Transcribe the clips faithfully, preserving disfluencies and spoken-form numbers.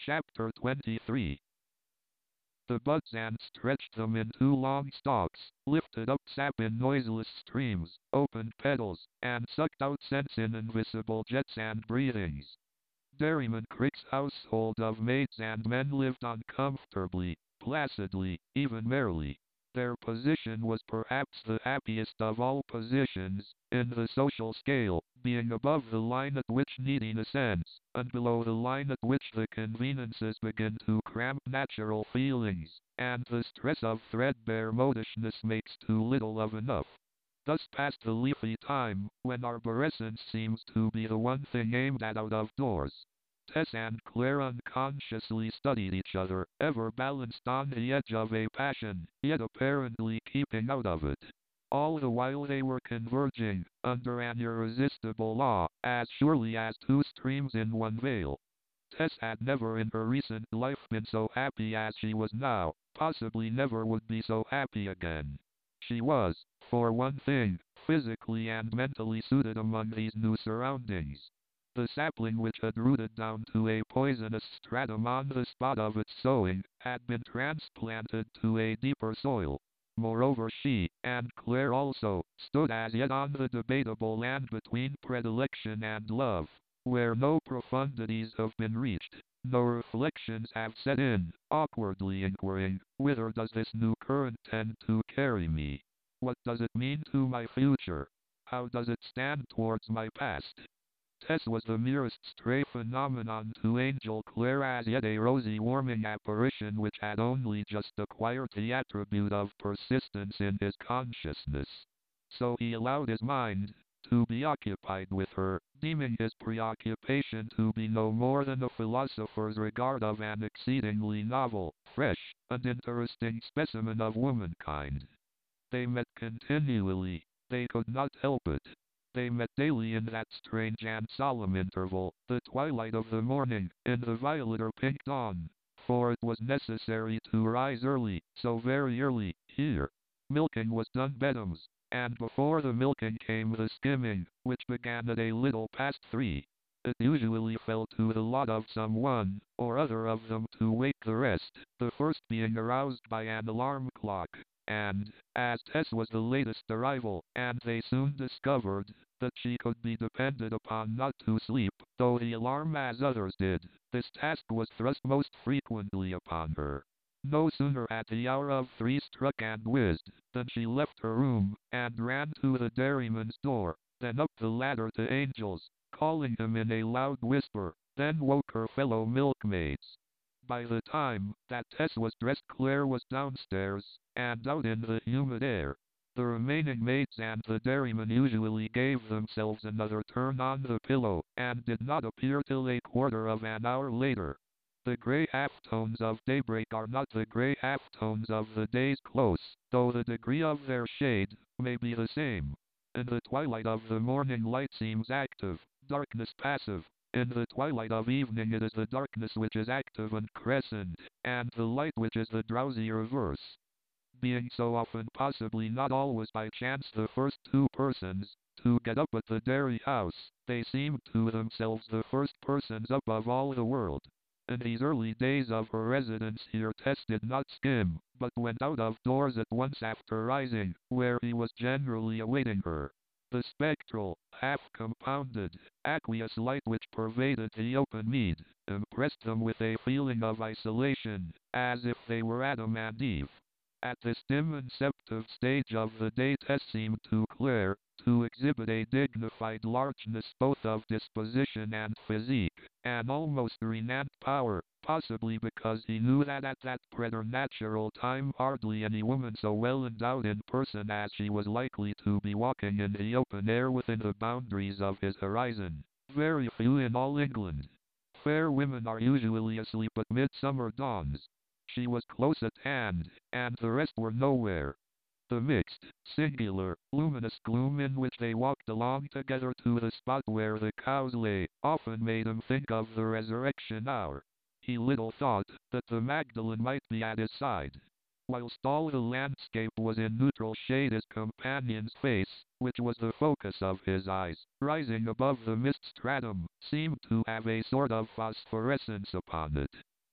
Chapter twenty-three. The buds and stretched them into long stalks, lifted up sap in noiseless streams, opened petals, and sucked out scents in invisible jets and breathings. Dairyman Crick's household of maids and men lived on comfortably, placidly, even merrily. Their position was perhaps the happiest of all positions, in the social scale, being above the line at which neediness ends, and below the line at which the conveniences begin to cramp natural feelings, and the stress of threadbare modishness makes too little of enough. Thus passed the leafy time, when arborescence seems to be the one thing aimed at out of doors. Tess and Claire unconsciously studied each other, ever balanced on the edge of a passion, yet apparently keeping out of it. All the while they were converging, under an irresistible law, as surely as two streams in one vale. Tess had never in her recent life been so happy as she was now, possibly never would be so happy again. She was, for one thing, physically and mentally suited among these new surroundings. The sapling which had rooted down to a poisonous stratum on the spot of its sowing, had been transplanted to a deeper soil. Moreover she, and Claire also, stood as yet on the debatable land between predilection and love, where no profundities have been reached, no reflections have set in, awkwardly inquiring, whither does this new current tend to carry me? What does it mean to my future? How does it stand towards my past? Tess was the merest stray phenomenon to Angel Clare, as yet a rosy warming apparition which had only just acquired the attribute of persistence in his consciousness. So he allowed his mind to be occupied with her, deeming his preoccupation to be no more than a philosopher's regard of an exceedingly novel, fresh, and interesting specimen of womankind. They met continually. They could not help it. They met daily in that strange and solemn interval, the twilight of the morning, in the violet or pink dawn, for it was necessary to rise early, so very early, here. Milking was done betimes, and before the milking came the skimming, which began at a little past three. It usually fell to the lot of some one or other of them to wake the rest, the first being aroused by an alarm clock. And, as Tess was the latest arrival, and they soon discovered that she could be depended upon not to sleep, though the alarm as others did, this task was thrust most frequently upon her. No sooner had the hour of three struck and whizzed, than she left her room, and ran to the dairyman's door, then up the ladder to Angel's, calling him in a loud whisper, then woke her fellow milkmaids. By the time that Tess was dressed, Claire was downstairs, and out in the humid air. The remaining maids and the dairyman usually gave themselves another turn on the pillow, and did not appear till a quarter of an hour later. The grey halftones of daybreak are not the grey halftones of the day's close, though the degree of their shade may be the same. In the twilight of the morning light seems active, darkness passive. In the twilight of evening it is the darkness which is active and crescent, and the light which is the drowsy reverse. Being so often, possibly not always by chance, the first two persons to get up at the dairy house, they seemed to themselves the first persons up of all the world. In these early days of her residence here, Tess did not skim, but went out of doors at once after rising, where he was generally awaiting her. The spectral, half-compounded, aqueous light which pervaded the open mead, impressed them with a feeling of isolation, as if they were Adam and Eve. At this dim inceptive stage of the day, Tess seemed to Claire to exhibit a dignified largeness both of disposition and physique, an almost renant power, possibly because he knew that at that preternatural time hardly any woman so well endowed in person as she was likely to be walking in the open air within the boundaries of his horizon. Very few in all England. Fair women are usually asleep at midsummer dawns. She was close at hand, and the rest were nowhere. The mixed, singular, luminous gloom in which they walked along together to the spot where the cows lay, often made him think of the resurrection hour. He little thought that the Magdalene might be at his side. Whilst all the landscape was in neutral shade, his companion's face, which was the focus of his eyes, rising above the mist stratum, seemed to have a sort of phosphorescence upon it.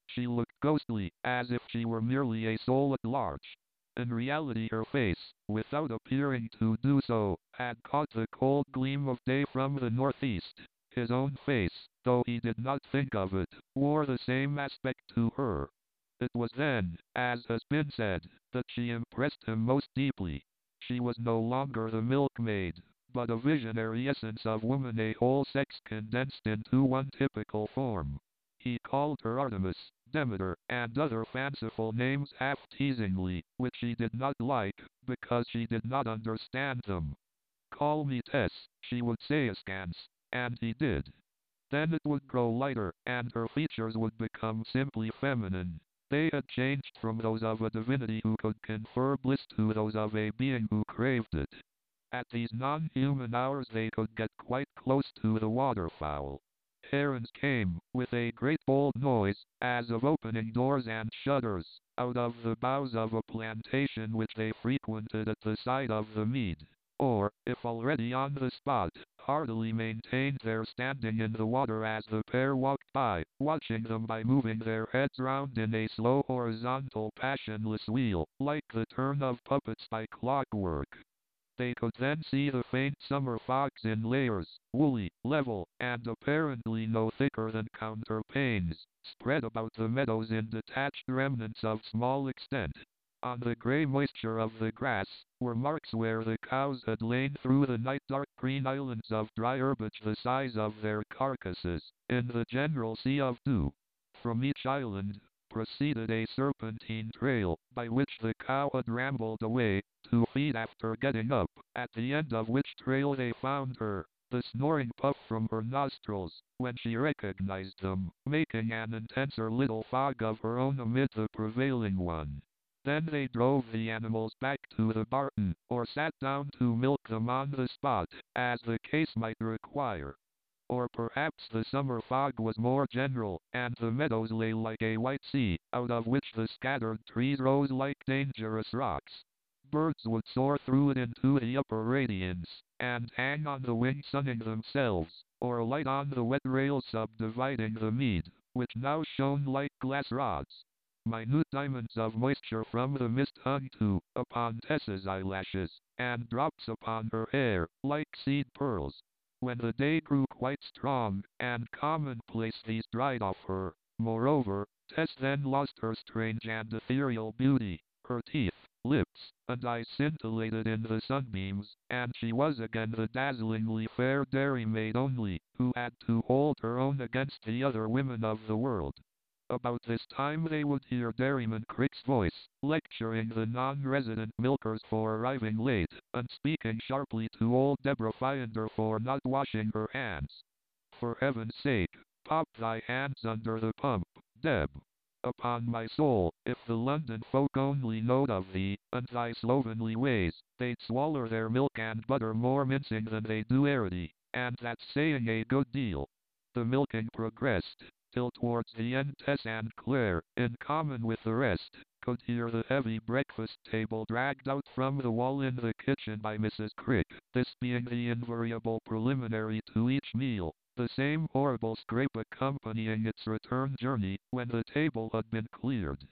She looked ghostly, as if she were merely a soul at large. In reality her face, without appearing to do so, had caught the cold gleam of day from the northeast. His own face, though he did not think of it, wore the same aspect to her. It was then, as has been said, that she impressed him most deeply. She was no longer the milkmaid, but a visionary essence of woman, a whole sex condensed into one typical form. He called her Artemis, Demeter, and other fanciful names half-teasingly, which she did not like, because she did not understand them. "Call me Tess," she would say askance, and he did. Then it would grow lighter, and her features would become simply feminine. They had changed from those of a divinity who could confer bliss to those of a being who craved it. At these non-human hours they could get quite close to the waterfowl. Herons came, with a great bold noise, as of opening doors and shutters, out of the boughs of a plantation which they frequented at the side of the mead, or, if already on the spot, hardily maintained their standing in the water as the pair walked by, watching them by moving their heads round in a slow horizontal passionless wheel, like the turn of puppets by clockwork. They could then see the faint summer fogs in layers, woolly, level, and apparently no thicker than counterpanes, spread about the meadows in detached remnants of small extent. On the grey moisture of the grass, were marks where the cows had lain through the night, dark green islands of dry herbage the size of their carcasses, in the general sea of dew. From each island, proceeded a serpentine trail, by which the cow had rambled away, to feed after getting up, at the end of which trail they found her, the snoring puff from her nostrils, when she recognized them, making an intenser little fog of her own amid the prevailing one. Then they drove the animals back to the barton, or sat down to milk them on the spot, as the case might require. Or perhaps the summer fog was more general, and the meadows lay like a white sea, out of which the scattered trees rose like dangerous rocks. Birds would soar through it into the upper radiance, and hang on the wing sunning themselves, or light on the wet rails subdividing the mead, which now shone like glass rods. Minute diamonds of moisture from the mist hung too, upon Tessa's eyelashes, and drops upon her hair, like seed pearls. When the day grew quite strong and commonplace these dried off her. Moreover, Tess then lost her strange and ethereal beauty. Her teeth, lips, and eyes scintillated in the sunbeams, and she was again the dazzlingly fair dairymaid only, who had to hold her own against the other women of the world. About this time they would hear Dairyman Crick's voice, lecturing the non-resident milkers for arriving late, and speaking sharply to old Deborah Finder for not washing her hands. "For heaven's sake, pop thy hands under the pump, Deb. Upon my soul, if the London folk only knowed of thee, and thy slovenly ways, they'd swaller their milk and butter more mincing than they do Arity, and that's saying a good deal." The milking progressed, till towards the end Tess and Claire, in common with the rest, could hear the heavy breakfast table dragged out from the wall in the kitchen by Missus Crick, this being the invariable preliminary to each meal, the same horrible scrape accompanying its return journey, when the table had been cleared.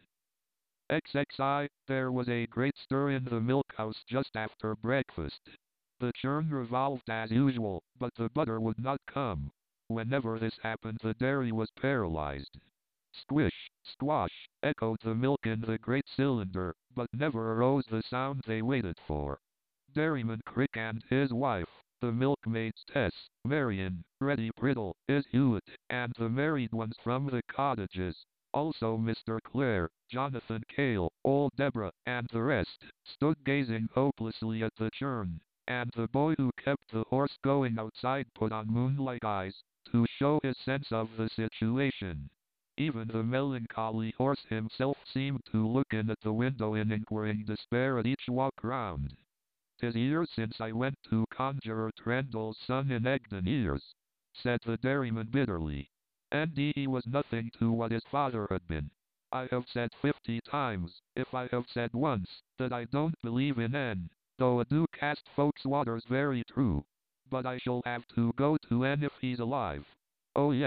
X X I, there was a great stir in the milk-house just after breakfast. The churn revolved as usual, but the butter would not come. Whenever this happened the dairy was paralyzed. Squish, squash, echoed the milk in the great cylinder, but never arose the sound they waited for. Dairyman Crick and his wife, the milkmaids Tess, Marion, Reddy Priddle, Is Hewitt, and the married ones from the cottages, also Mister Clare, Jonathan Cale, old Deborah, and the rest, stood gazing hopelessly at the churn, and the boy who kept the horse going outside put on moon-like eyes, to show his sense of the situation. Even the melancholy horse himself seemed to look in at the window in inquiring despair at each walk round. "'Tis years since I went to Conjuror Trendle's son in Egdon years," said the dairyman bitterly. And he was nothing to what his father had been. "I have said fifty times, if I have said once, that I don't believe in N, though I do cast folks' waters very true. But I shall have to go to N if he's alive. Oh yes,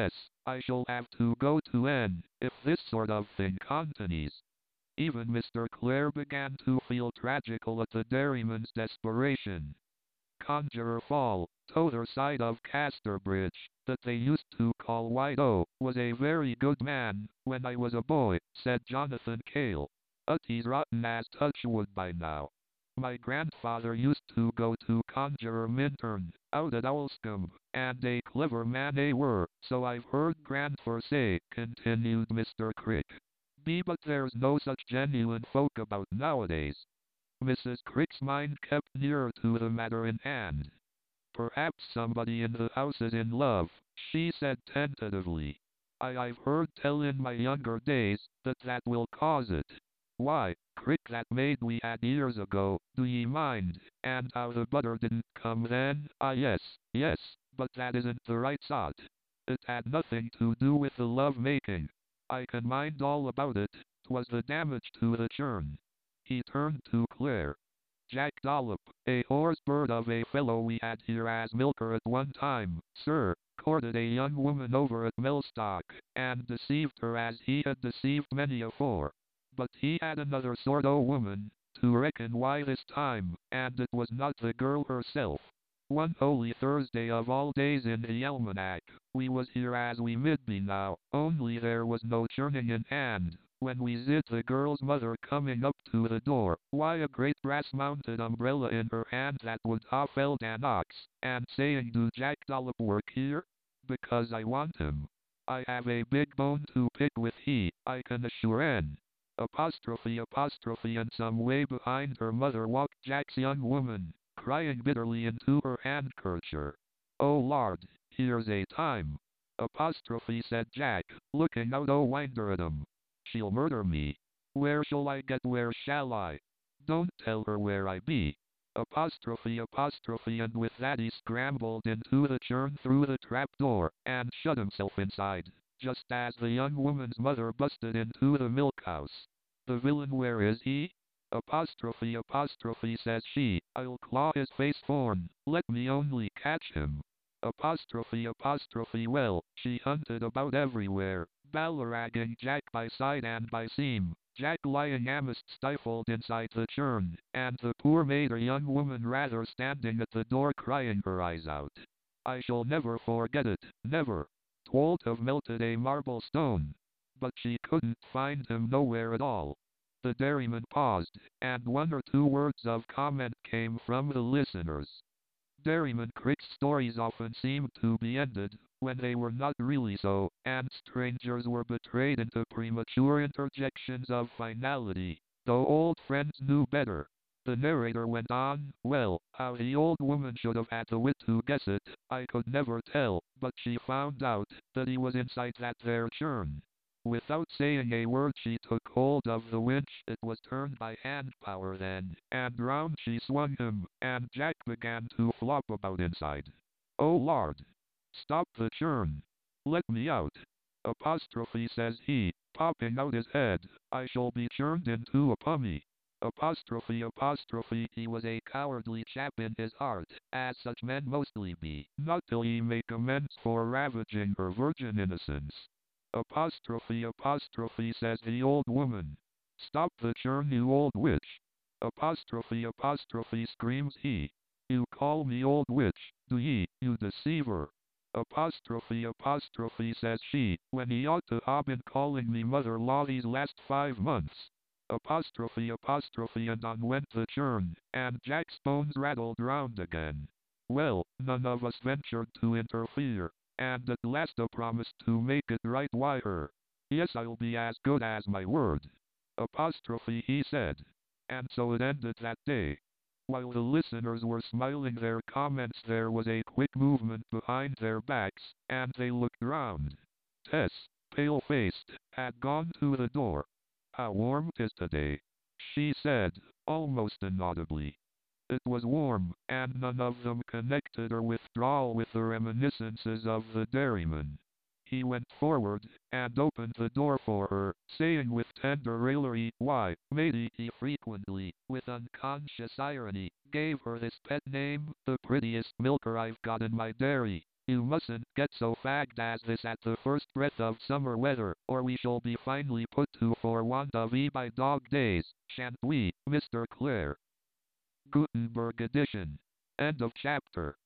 I shall have to go to N if this sort of thing continues. Even Mister Clare began to feel tragical at the dairyman's desperation. Conjurer Fall, t'other side of Casterbridge, that they used to call White O, was a very good man, when I was a boy, said Jonathan Cale. But he's rotten as touchwood by now. My grandfather used to go to Conjurer Minturn, out at Owlscombe, and a clever man they were, so I've heard grandfer say, continued Mister Crick. B. But there's no such genuine folk about nowadays. Missus Crick's mind kept nearer to the matter in hand. Perhaps somebody in the house is in love, she said tentatively. I, I've heard tell in my younger days that that will cause it. Why, Crick, that maid we had years ago, do ye mind, and how the butter didn't come then? Ah yes, yes, but that isn't the right sort. It had nothing to do with the love-making. I can mind all about it, 'twas the damage to the churn. He turned to Clare. Jack Dollop, a horse bird of a fellow we had here as milker at one time, sir, courted a young woman over at Mellstock, and deceived her as he had deceived many afore. But he had another sort o' woman, to reckon why this time, and it was not the girl herself. One holy Thursday of all days in the almanac, we was here as we mid be now, only there was no churning in hand. When we zid the girl's mother coming up to the door, why a great brass-mounted umbrella in her hand that would ha' felled an ox, and saying, do Jack Dollop work here? Because I want him. I have a big bone to pick with he, I can assure en. Apostrophe apostrophe and some way behind her mother walked Jack's young woman, crying bitterly into her handkercher. Oh Lord, here's a time. Apostrophe said Jack, looking out o' winder at him. She'll murder me. Where shall I get, where shall I? Don't tell her where I be. Apostrophe apostrophe and with that he scrambled into the churn through the trap door, and shut himself inside, just as the young woman's mother busted into the milk house. The villain, where is he? Apostrophe apostrophe says she, I'll claw his face for'n, let me only catch him. Apostrophe apostrophe well, she hunted about everywhere, ballyragging Jack by side and by seam, Jack lying amist stifled inside the churn, and the poor maid, a young woman rather, standing at the door crying her eyes out. I shall never forget it, never. 'Twould have melted a marble stone. But she couldn't find him nowhere at all. The dairyman paused, and one or two words of comment came from the listeners. Dairyman Crick's stories often seemed to be ended, when they were not really so, and strangers were betrayed into premature interjections of finality, though old friends knew better. The narrator went on, well, how the old woman should have had the wit to guess it, I could never tell, but she found out that he was inside that there churn. Without saying a word she took hold of the winch, it was turned by hand power then, and round she swung him, and Jack began to flop about inside. Oh Lord! Stop the churn! Let me out! Apostrophe says he, popping out his head, I shall be churned into a pummy. Apostrophe apostrophe he was a cowardly chap in his heart, as such men mostly be, not till ye make amends for ravaging her virgin innocence. Apostrophe apostrophe says the old woman. Stop the churn, you old witch. Apostrophe apostrophe screams he. You call me old witch, do ye, you deceiver? Apostrophe apostrophe says she, when he ought to ha' been calling me mother-law these last five months. Apostrophe apostrophe and on went the churn, and Jack's bones rattled round again. Well, none of us ventured to interfere, and at last I promised to make it right. Why her? Yes, I'll be as good as my word. Apostrophe he said. And so it ended that day. While the listeners were smiling their comments, there was a quick movement behind their backs, and they looked round. Tess, pale-faced, had gone to the door. How warm 'tis today, she said, almost inaudibly. It was warm, and none of them connected her withdrawal with the reminiscences of the dairyman. He went forward, and opened the door for her, saying with tender raillery, why, matey, he frequently, with unconscious irony, gave her this pet name, the prettiest milker I've got in my dairy. You mustn't get so fagged as this at the first breath of summer weather, or we shall be finely put to for want of ye by dog days, shan't we, Mister Clare? Gutenberg edition. End of chapter.